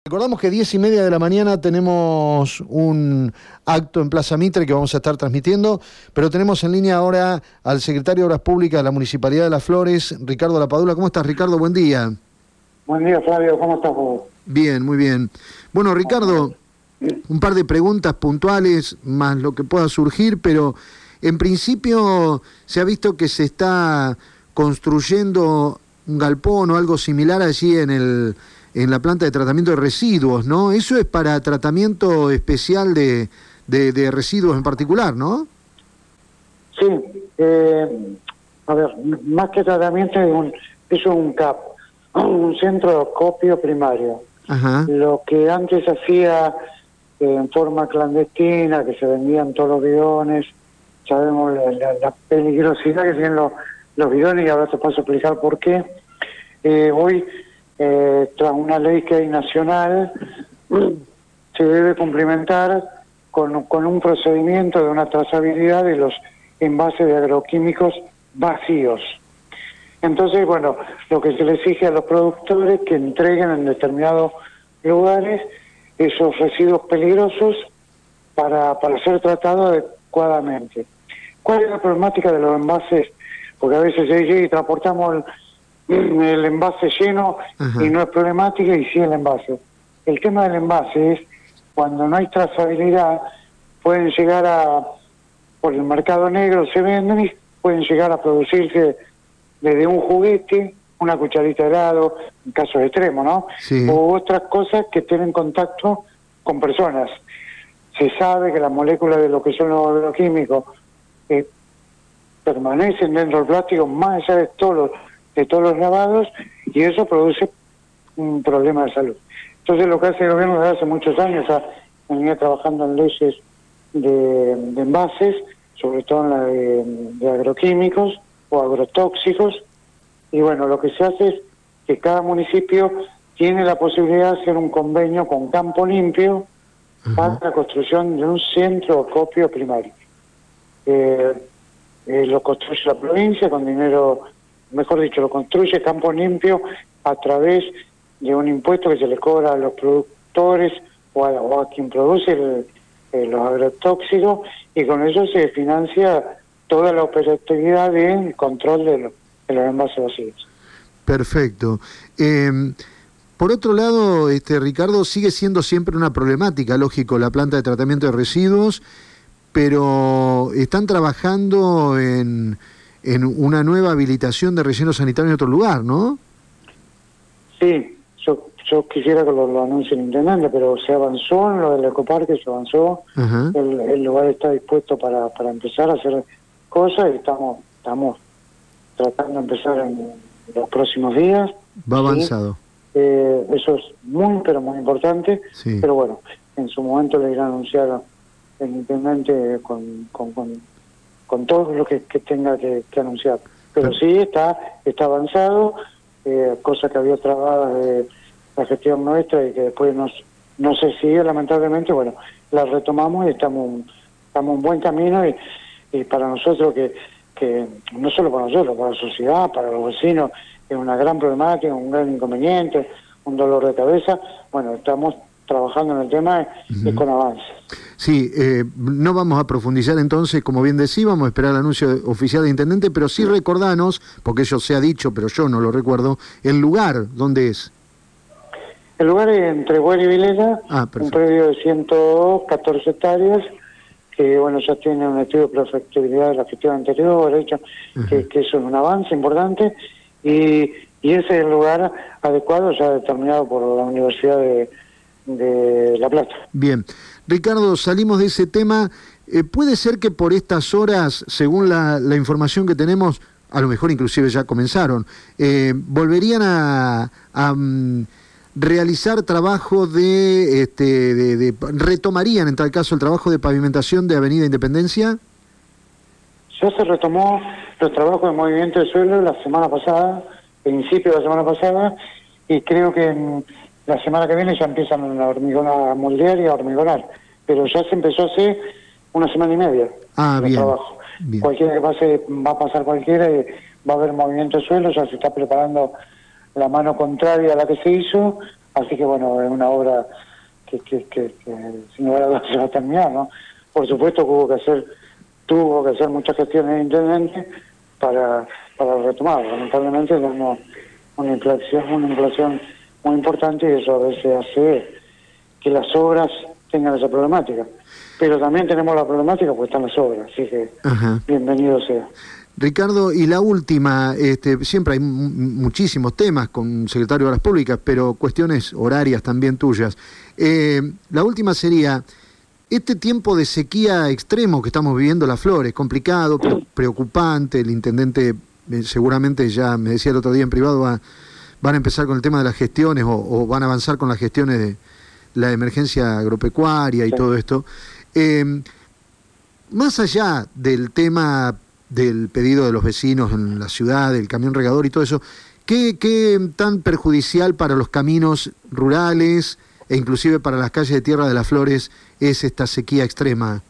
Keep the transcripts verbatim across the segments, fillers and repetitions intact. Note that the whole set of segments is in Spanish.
Recordamos que diez y media de la mañana tenemos un acto en Plaza Mitre que vamos a estar transmitiendo, pero tenemos en línea ahora al secretario de Obras Públicas de la Municipalidad de Las Flores, Ricardo Lapadula. ¿Cómo estás, Ricardo? Buen día. Buen día, Flavio. ¿Cómo estás vos? Bien, muy bien. Bueno, Ricardo, un par de preguntas puntuales, más lo que pueda surgir, pero en principio se ha visto que se está construyendo un galpón o algo similar allí en el... en la planta de tratamiento de residuos, ¿no? Eso es para tratamiento especial de, de, de residuos en particular, ¿no? Sí, eh, a ver, más que tratamiento es un, es un C A P, un centro de acopio primario. Ajá. Lo que antes hacía eh, en forma clandestina, que se vendían todos los bidones, sabemos la, la, la peligrosidad que tienen los, los bidones, y ahora te paso a explicar por qué. Eh, hoy... Eh, tras una ley que hay nacional, se debe cumplimentar con, con un procedimiento de una trazabilidad de los envases de agroquímicos vacíos. Entonces, bueno, lo que se le exige a los productores que entreguen en determinados lugares esos residuos peligrosos para, para ser tratados adecuadamente. ¿Cuál es la problemática de los envases? Porque a veces se dice, transportamos el el envase lleno. Ajá. Y no es problemática, y sí el envase. El tema del envase es cuando no hay trazabilidad, pueden llegar a, por el mercado negro se venden y pueden llegar a producirse desde un juguete, una cucharita de helado, en casos extremos, ¿no? Sí. O otras cosas que tienen contacto con personas. Se sabe que las moléculas de lo que son los agroquímicos eh, permanecen dentro del plástico más allá de todos los de todos los lavados, y eso produce un problema de salud. Entonces lo que hace el gobierno desde hace muchos años, ha venido trabajando en leyes de, de envases, sobre todo en la de, de agroquímicos o agrotóxicos, y bueno, lo que se hace es que cada municipio tiene la posibilidad de hacer un convenio con Campo Limpio. Uh-huh. Para la construcción de un centro de acopio primario. Eh, eh, lo construye la provincia con dinero, mejor dicho, lo construye Campo Limpio a través de un impuesto que se le cobra a los productores o a, o a quien produce el, eh, los agrotóxicos, y con eso se financia toda la operatividad del control de, lo, de los envases vacíos. Perfecto. Eh, por otro lado, este Ricardo, sigue siendo siempre una problemática, lógico, la planta de tratamiento de residuos, pero están trabajando en... en una nueva habilitación de relleno sanitario en otro lugar, ¿no? Sí, yo, yo quisiera que lo, lo anuncie el intendente, pero se avanzó en lo del ecoparque, se avanzó. Uh-huh. el, el lugar está dispuesto para, para empezar a hacer cosas, y estamos, estamos tratando de empezar en los próximos días. Va avanzado. ¿Sí? Eh, eso es muy, pero muy importante, sí. Pero bueno, en su momento le irá a anunciar el intendente con... con, con con todo lo que, que tenga que, que anunciar. Pero sí, está está avanzado, eh, cosa que había trabada de la gestión nuestra y que después nos, no se sigue, lamentablemente. Bueno, la retomamos y estamos, estamos en buen camino, y, y para nosotros, que, que no solo para nosotros, para la sociedad, para los vecinos, es una gran problemática, un gran inconveniente, un dolor de cabeza. Bueno, estamos trabajando en el tema y uh-huh. con avance. Sí, eh, no vamos a profundizar entonces, como bien decía, vamos a esperar el anuncio oficial del intendente, pero sí recordanos, porque eso se ha dicho, pero yo no lo recuerdo, el lugar, ¿dónde es? El lugar es entre Güell y Vilena, ah, un predio de ciento catorce hectáreas, que bueno, ya tiene un estudio de perfectibilidad de la gestión anterior, hecho, uh-huh. que, que eso es un avance importante, y, y ese es el lugar adecuado, ya determinado por la Universidad de, de La Plata. Bien. Ricardo, salimos de ese tema. Eh, ¿Puede ser que por estas horas, según la, la información que tenemos, a lo mejor inclusive ya comenzaron, eh, volverían a, a um, realizar trabajo de, este, de, de... retomarían en tal caso el trabajo de pavimentación de Avenida Independencia? Ya se retomó los trabajos de movimiento de suelo la semana pasada, principio de la semana pasada, y creo que en la semana que viene ya empiezan a hormigonar, a moldear y a hormigonar. Pero ya se empezó hace una semana y media. Ah, bien, trabajo. bien. Cualquiera que pase, va a pasar cualquiera, y va a haber movimiento de suelo, ya se está preparando la mano contraria a la que se hizo, Así que bueno, es una obra que, que, que, que sin lugar a dudas se va a terminar, ¿no? Por supuesto que hubo que hacer, tuvo que hacer muchas gestiones de intendente para, para retomar. Lamentablemente tenemos una inflación, una inflación muy importante y eso a veces hace que las obras tengan esa problemática. Pero también tenemos la problemática porque están las obras, así que Ajá. bienvenido sea. Ricardo, y la última, este, siempre hay muchísimos temas con secretario de Obras Públicas, pero cuestiones horarias también tuyas. Eh, la última sería, este tiempo de sequía extremo que estamos viviendo Las Flores, complicado, pre preocupante, el intendente eh, seguramente ya me decía el otro día en privado, va, van a empezar con el tema de las gestiones o, o van a avanzar con las gestiones de la emergencia agropecuaria y sí. todo esto. Eh, más allá del tema del pedido de los vecinos en la ciudad, del camión regador y todo eso, ¿qué, qué tan perjudicial para los caminos rurales e inclusive para las calles de Tierra de las Flores es esta sequía extrema?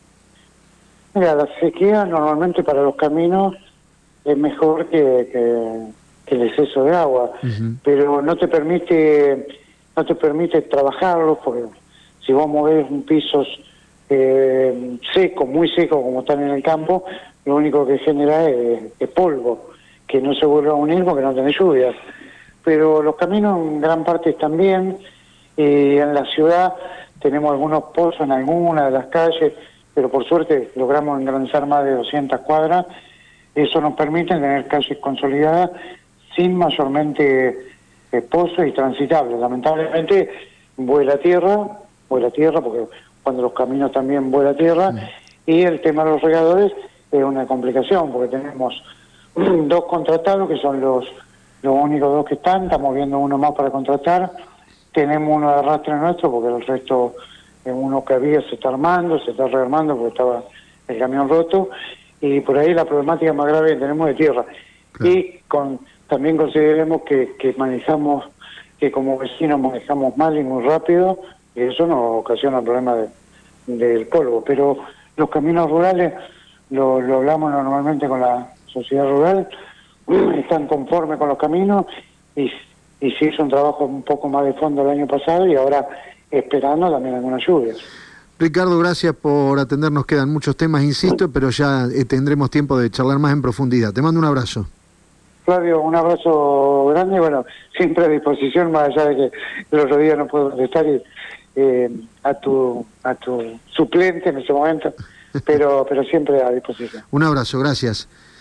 Mira, la sequía normalmente para los caminos es mejor que, que, que el exceso de agua, uh-huh. pero no te permite no te permite trabajarlo, porque si vos movés un piso eh, seco, muy seco como están en el campo, lo único que genera es, es polvo, que no se vuelve a unir porque no tiene lluvias. Pero los caminos en gran parte están bien, y en la ciudad tenemos algunos pozos en algunas de las calles, pero por suerte logramos engrandar más de doscientas cuadras. Eso nos permite tener calles consolidadas sin mayormente eh, pozos y transitables. Lamentablemente vuela tierra, vuela tierra porque cuando los caminos también vuela tierra, mm. y el tema de los regadores es una complicación porque tenemos dos contratados que son los, los únicos dos que están, estamos viendo uno más para contratar, tenemos uno de arrastre nuestro porque el resto, eh, uno que había se está armando, se está rearmando porque estaba el camión roto, y por ahí la problemática más grave que tenemos de tierra. Claro. Y con también consideremos que, que manejamos, que como vecinos manejamos mal y muy rápido, y eso nos ocasiona el problema de, del polvo. Pero los caminos rurales, lo, lo hablamos normalmente con la sociedad rural, están conformes con los caminos, y, y se hizo un trabajo un poco más de fondo el año pasado, y ahora esperando también algunas lluvias. Ricardo, gracias por atendernos. Quedan muchos temas, insisto, pero ya eh, tendremos tiempo de charlar más en profundidad. Te mando un abrazo. Flavio, un abrazo grande, bueno, siempre a disposición, más allá de que el otro día no puedo contestar y, eh, a tu a tu suplente en ese momento, pero pero siempre a disposición. Un abrazo, gracias.